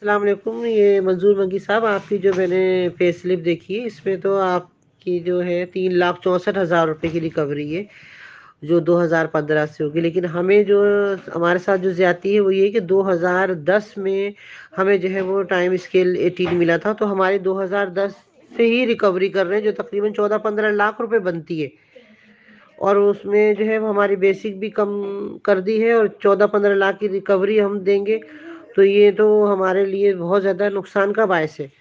अस्सलाम वालेकुम। ये मंजूर मंगी साहब, आपकी जो मैंने पे स्लिप देखी है, इसमें तो आपकी जो है 3,64,000 रुपए की रिकवरी है, जो 2015 से होगी। लेकिन हमें जो हमारे साथ जो ज्यादती है वो ये है कि 2010 में हमें जो है वो टाइम स्केल 18 मिला था, तो हमारे 2010 से ही रिकवरी कर रहे हैं, जो तकरीबन 14-15 लाख रुपए बनती है। और उसमें जो है वो हमारी बेसिक भी कम कर दी है, और 14-15 लाख की रिकवरी हम देंगे, तो ये तो हमारे लिए बहुत ज़्यादा नुकसान का बायस है।